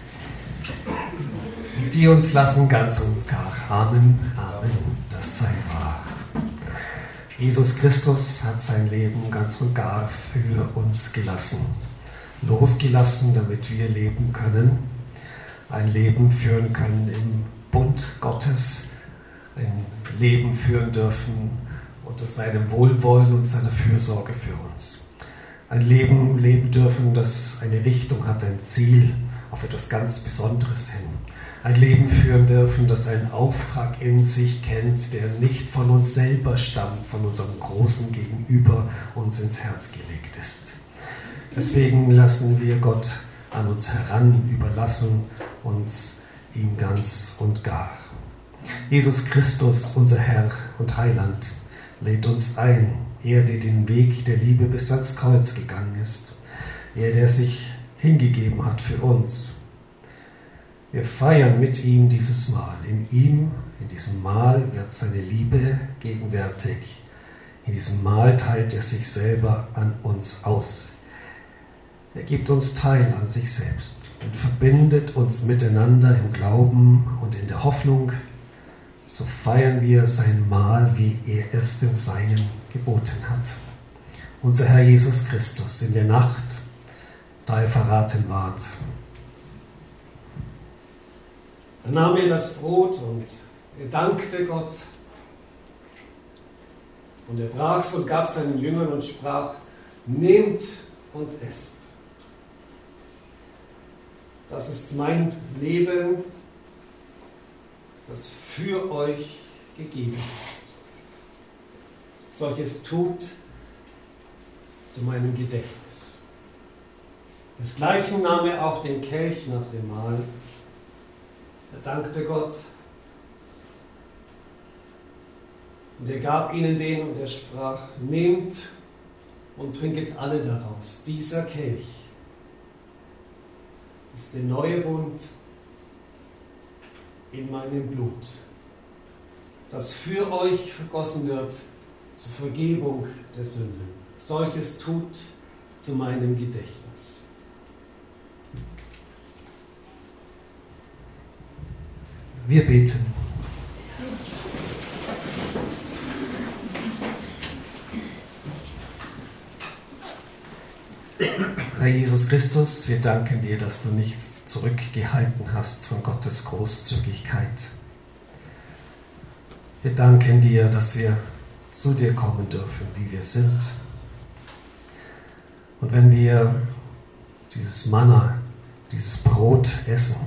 Die uns lassen ganz und gar. Amen, Amen, das sei wahr. Jesus Christus hat sein Leben ganz und gar für uns gelassen. Losgelassen, damit wir leben können. Ein Leben führen können im Bund Gottes. Ein Leben führen dürfen unter seinem Wohlwollen und seiner Fürsorge für uns. Ein Leben leben dürfen, das eine Richtung hat, ein Ziel, auf etwas ganz Besonderes hin. Ein Leben führen dürfen, das einen Auftrag in sich kennt, der nicht von uns selber stammt, von unserem großen Gegenüber uns ins Herz gelegt ist. Deswegen lassen wir Gott an uns heran, überlassen uns ihm ganz und gar. Jesus Christus, unser Herr und Heiland, lädt uns ein, er, der den Weg der Liebe bis ans Kreuz gegangen ist, er, der sich hingegeben hat für uns. Wir feiern mit ihm dieses Mahl. In ihm, in diesem Mahl wird seine Liebe gegenwärtig. In diesem Mahl teilt er sich selber an uns aus. Er gibt uns teil an sich selbst und verbindet uns miteinander im Glauben und in der Hoffnung. So feiern wir sein Mahl, wie er es den Seinen geboten hat. Unser Herr Jesus Christus in der Nacht, da er verraten ward. Da nahm er das Brot und er dankte Gott. Und er brach es und gab seinen Jüngern und sprach: Nehmt und esst. Das ist mein Leben, das für euch gegeben ist. Solches tut zu meinem Gedächtnis. Desgleichen nahm er auch den Kelch nach dem Mahl. Er dankte Gott und er gab ihnen den und er sprach: Nehmt und trinket alle daraus. Dieser Kelch ist der neue Bund in meinem Blut, das für euch vergossen wird zur Vergebung der Sünden. Solches tut zu meinem Gedächtnis. Wir beten. Herr Jesus Christus, wir danken dir, dass du nichts zurückgehalten hast von Gottes Großzügigkeit. Wir danken dir, dass wir zu dir kommen dürfen, wie wir sind. Und wenn wir dieses Manna, dieses Brot essen,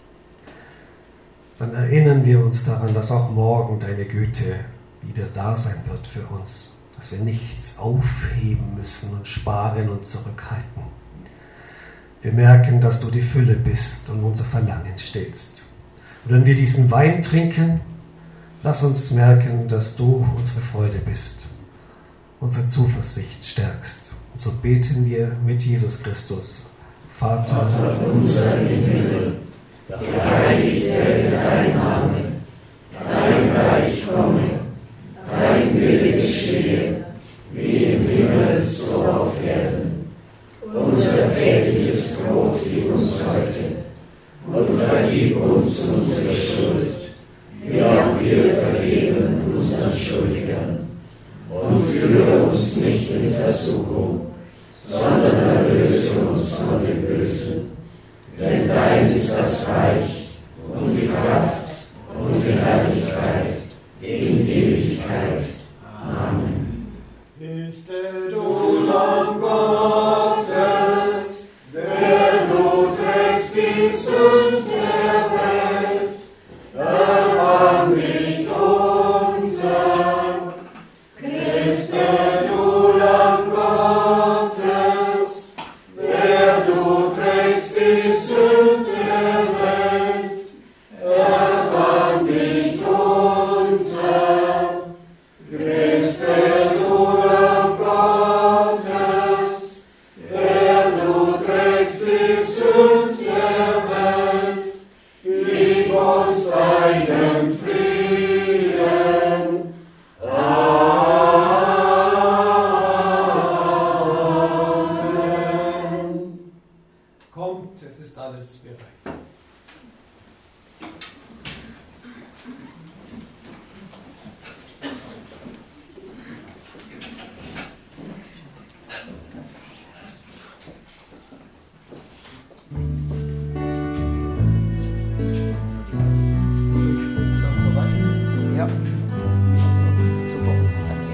dann erinnern wir uns daran, dass auch morgen deine Güte wieder da sein wird für uns, dass wir nichts aufheben müssen und sparen und zurückhalten. Wir merken, dass du die Fülle bist und unser Verlangen stillst. Und wenn wir diesen Wein trinken, lass uns merken, dass du unsere Freude bist, unsere Zuversicht stärkst. Und so beten wir mit Jesus Christus. Vater, Vater unser im Himmel, geheiligt werde dein Name, dein Reich komme, dein Wille geschehe, wie im Himmel so auf Erden. Unser tägliches Brot gib uns heute und vergib uns unsere Schuld, wie auch wir vergeben unseren Schuldigern. Und führe uns nicht in Versuchung, sondern erlöse uns von dem Bösen. Denn dein ist das Reich und die Kraft und die Herrlichkeit in Ewigkeit. Amen. Biste du Lamm Gottes, der du trägst die Sünden der Welt, erbarm dich unser. Biste du Lamm Gottes, der du trägst die Sünden der Welt, erbarm dich unser. Christe du Lamm Gottes, der du trägst die Sünden es ist alles bereit. Ja. Super. Danke.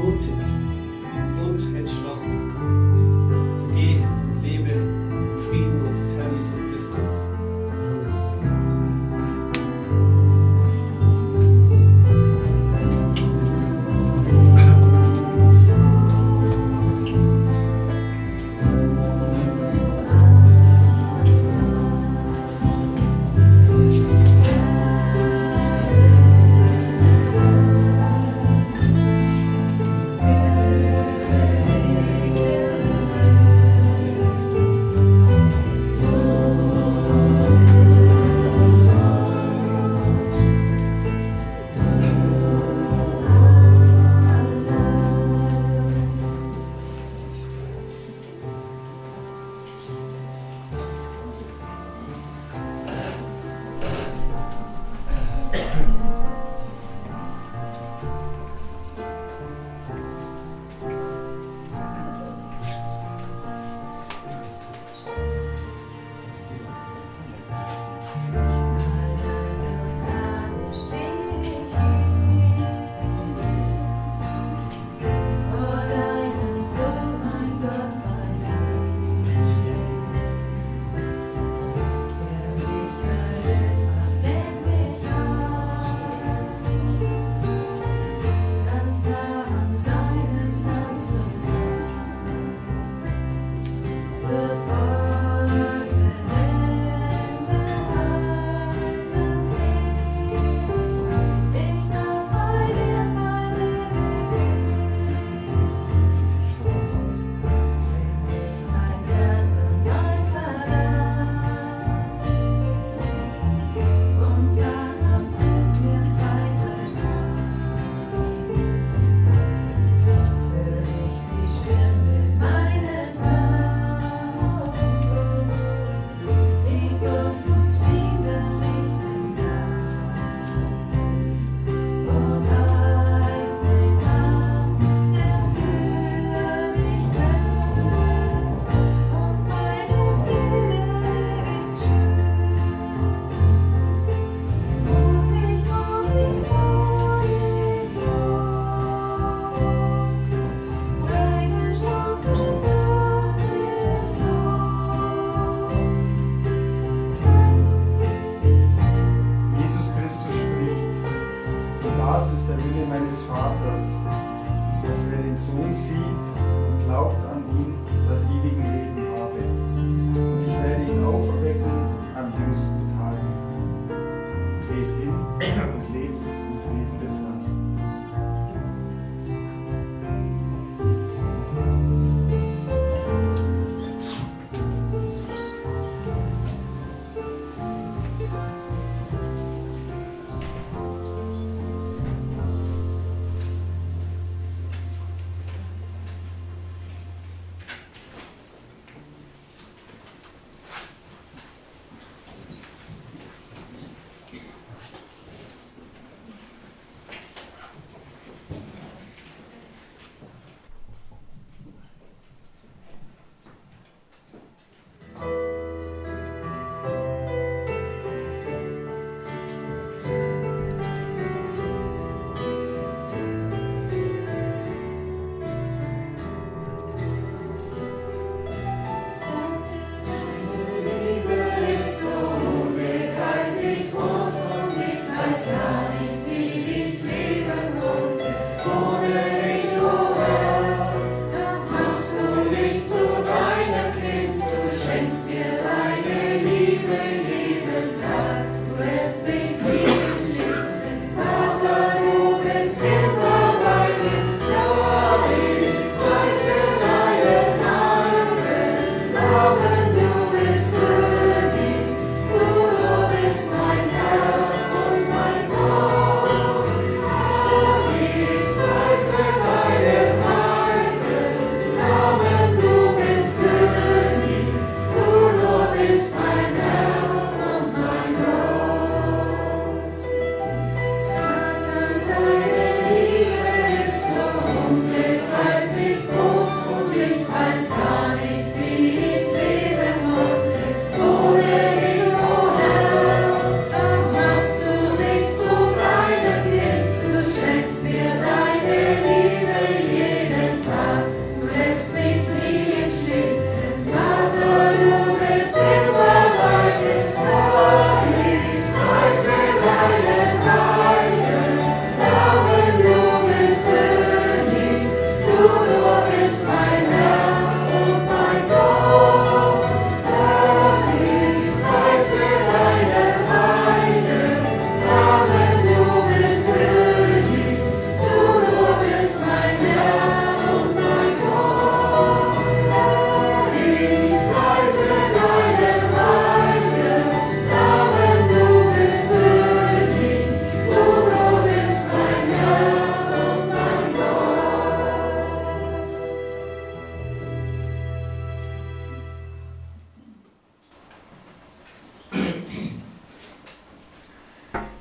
mutig und entschlossen. So geh und lebe im Frieden unseres Herrn Jesus Christus.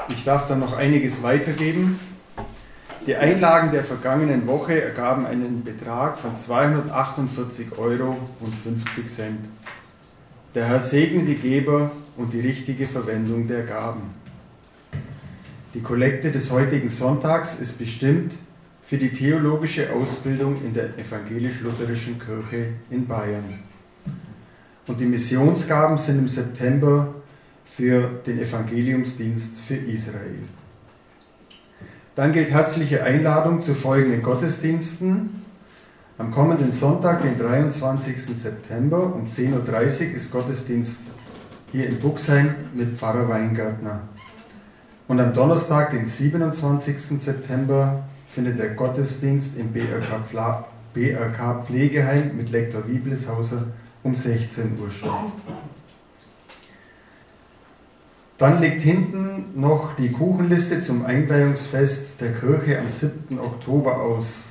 Ich darf dann noch einiges weitergeben. Die Einlagen der vergangenen Woche ergaben einen Betrag von zweihundertachtundvierzig Euro und fünfzig Cent. Der Herr segne die Geber und die richtige Verwendung der Gaben. Die Kollekte des heutigen Sonntags ist bestimmt für die theologische Ausbildung in der evangelisch-lutherischen Kirche in Bayern. Und die Missionsgaben sind im September für den Evangeliumsdienst für Israel. Dann gilt herzliche Einladung zu folgenden Gottesdiensten. Am kommenden Sonntag, den dreiundzwanzigsten September um zehn Uhr dreißig ist Gottesdienst hier in Buxheim mit Pfarrer Weingärtner. Und am Donnerstag, den siebenundzwanzigsten September, findet der Gottesdienst im B R K Pflegeheim mit Lektor Wiebleshauser um sechzehn Uhr statt. Dann liegt hinten noch die Kuchenliste zum Einweihungsfest der Kirche am siebten Oktober aus.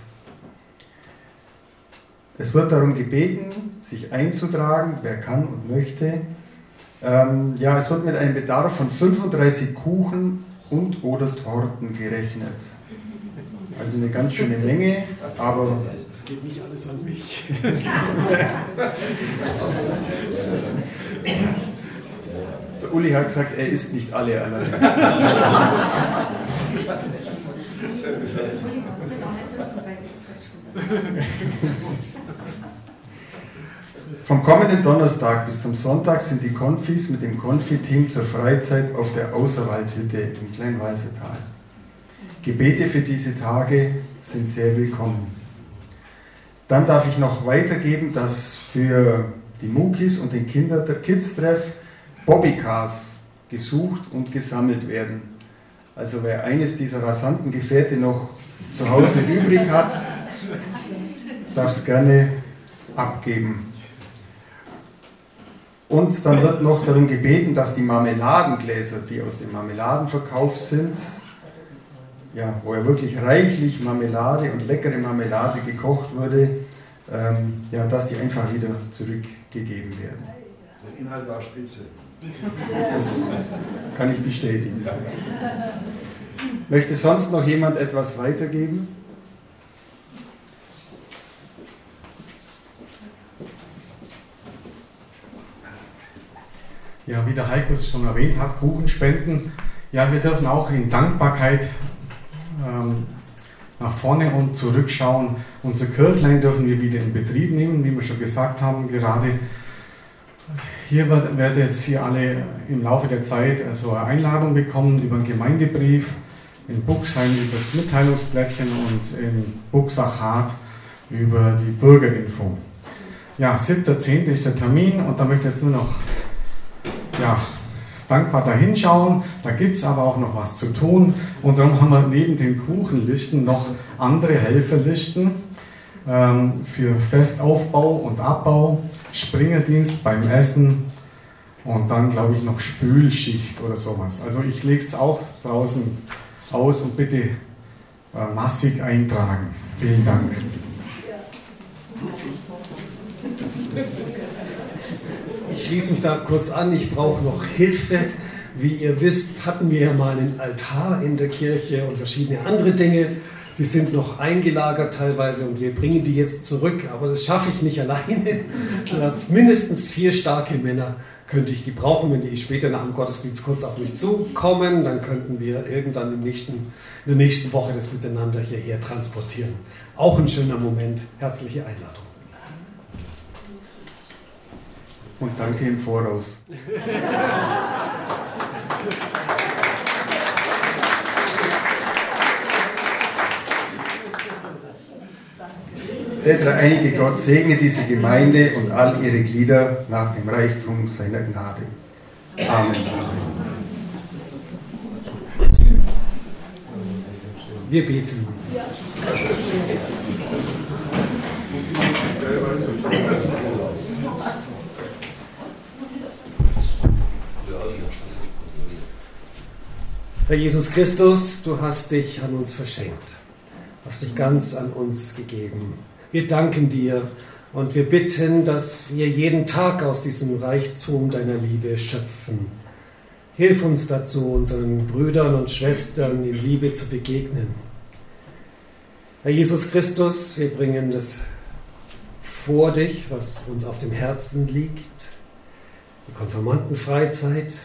Es wird darum gebeten, sich einzutragen, wer kann und möchte. Ähm, ja, es wird mit einem Bedarf von fünfunddreißig Kuchen und oder Torten gerechnet. Also eine ganz schöne Menge, aber... Es geht nicht alles an mich. Der Uli hat gesagt, er isst nicht alle alleine. Vom kommenden Donnerstag bis zum Sonntag sind die Konfis mit dem Konfi-Team zur Freizeit auf der Außerwaldhütte im Kleinwalsertal. Gebete für diese Tage sind sehr willkommen. Dann darf ich noch weitergeben, dass für die Mukis und den Kinder der Kids-Treff Bobbycars gesucht und gesammelt werden. Also wer eines dieser rasanten Gefährte noch zu Hause übrig hat, darf es gerne abgeben. Und dann wird noch darum gebeten, dass die Marmeladengläser, die aus dem Marmeladenverkauf sind, ja, wo ja wirklich reichlich Marmelade und leckere Marmelade gekocht wurde, ähm, ja, dass die einfach wieder zurückgegeben werden. Der Inhalt war spitze. Das kann ich bestätigen. Möchte sonst noch jemand etwas weitergeben? Ja, wie der Heiko es schon erwähnt hat, Kuchenspenden. Ja, wir dürfen auch in Dankbarkeit ähm, nach vorne und zurückschauen. Unser Kirchlein dürfen wir wieder in Betrieb nehmen, wie wir schon gesagt haben gerade. Hier wird, werdet ihr alle im Laufe der Zeit also eine Einladung bekommen über einen Gemeindebrief, in Buxheim über das Mitteilungsblättchen und in Buxach-Hart über die Bürgerinfo. Ja, siebter zehnter ist der Termin und da möchte ich jetzt nur noch ja, dankbar dahinschauen. Da gibt es aber auch noch was zu tun und darum haben wir neben den Kuchenlisten noch andere Helferlisten ähm, für Festaufbau und Abbau, Springerdienst beim Essen und dann glaube ich noch Spülschicht oder sowas. Also ich lege es auch draußen aus und bitte äh, massig eintragen. Vielen Dank. Ich schließe mich da kurz an, ich brauche noch Hilfe. Wie ihr wisst, hatten wir ja mal einen Altar in der Kirche und verschiedene andere Dinge. Die sind noch eingelagert teilweise und wir bringen die jetzt zurück, aber das schaffe ich nicht alleine. Mindestens vier starke Männer könnte ich gebrauchen, wenn die später nach dem Gottesdienst kurz auf mich zukommen, dann könnten wir irgendwann im nächsten, in der nächsten Woche das miteinander hierher transportieren. Auch ein schöner Moment. Herzliche Einladung. Und danke im Voraus. Der dreieinige Gott segne diese Gemeinde und all ihre Glieder nach dem Reichtum seiner Gnade. Amen. Wir beten. Herr Jesus Christus, du hast dich an uns verschenkt, hast dich ganz an uns gegeben. Wir danken dir und wir bitten, dass wir jeden Tag aus diesem Reichtum deiner Liebe schöpfen. Hilf uns dazu, unseren Brüdern und Schwestern in Liebe zu begegnen. Herr Jesus Christus, wir bringen das vor dich, was uns auf dem Herzen liegt. Die Konfirmandenfreizeit,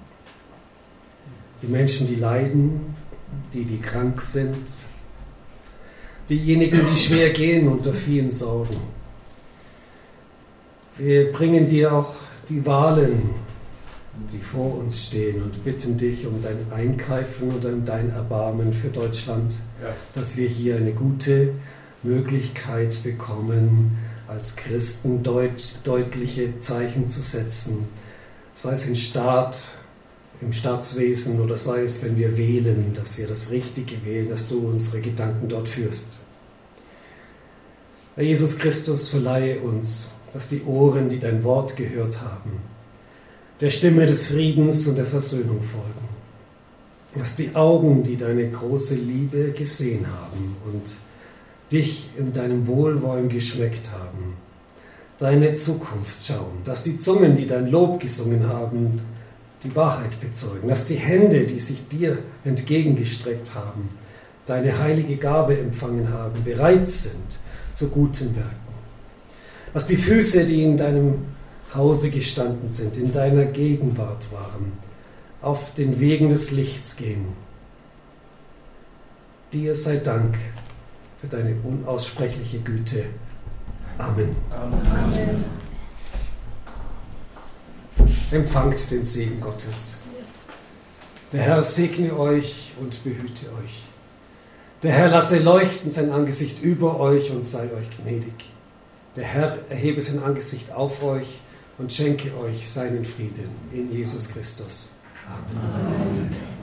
die Menschen, die leiden, die, die krank sind, diejenigen, die schwer gehen unter vielen Sorgen. Wir bringen dir auch die Wahlen, die vor uns stehen, und bitten dich um dein Eingreifen und um dein Erbarmen für Deutschland, ja. Dass wir hier eine gute Möglichkeit bekommen, als Christen deut, deutliche Zeichen zu setzen, sei es im Staat, im Staatswesen oder sei es, wenn wir wählen, dass wir das Richtige wählen, dass du unsere Gedanken dort führst. Herr Jesus Christus, verleihe uns, dass die Ohren, die dein Wort gehört haben, der Stimme des Friedens und der Versöhnung folgen. Dass die Augen, die deine große Liebe gesehen haben und dich in deinem Wohlwollen geschmeckt haben, deine Zukunft schauen. Dass die Zungen, die dein Lob gesungen haben, die Wahrheit bezeugen. Dass die Hände, die sich dir entgegengestreckt haben, deine heilige Gabe empfangen haben, bereit sind zu guten Werken. Dass die Füße, die in deinem Hause gestanden sind, in deiner Gegenwart waren, auf den Wegen des Lichts gehen. Dir sei Dank für deine unaussprechliche Güte. Amen. Amen. Empfangt den Segen Gottes. Der Herr segne euch und behüte euch. Der Herr lasse leuchten sein Angesicht über euch und sei euch gnädig. Der Herr erhebe sein Angesicht auf euch und schenke euch seinen Frieden in Jesus Christus. Amen. Amen.